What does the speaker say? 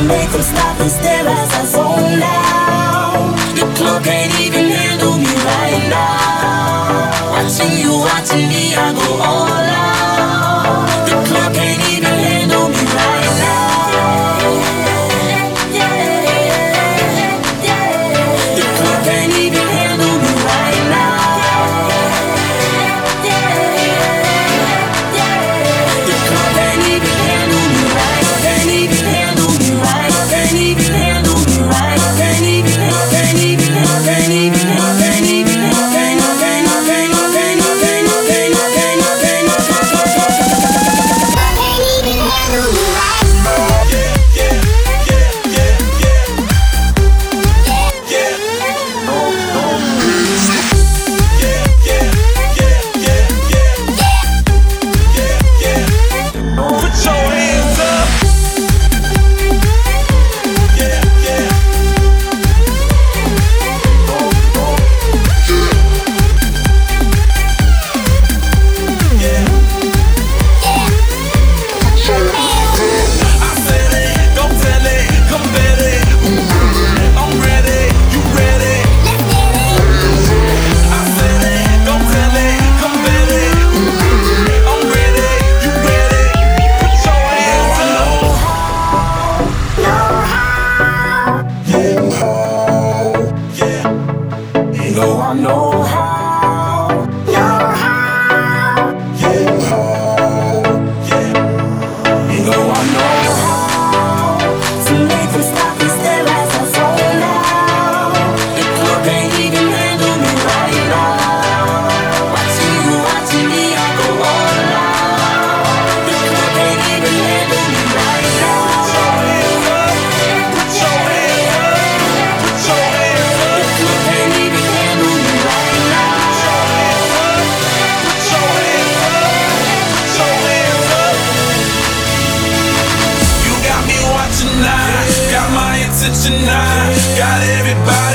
make them stop and stare as I zone out. The club can't even handle me right now. Watching me, I go all out. The club can't even handle me right now. The club can't even handle me right now. The club can't even handle me right. Can't even handle me right. Can't even handle me right. Can't even Got my attention now, got everybody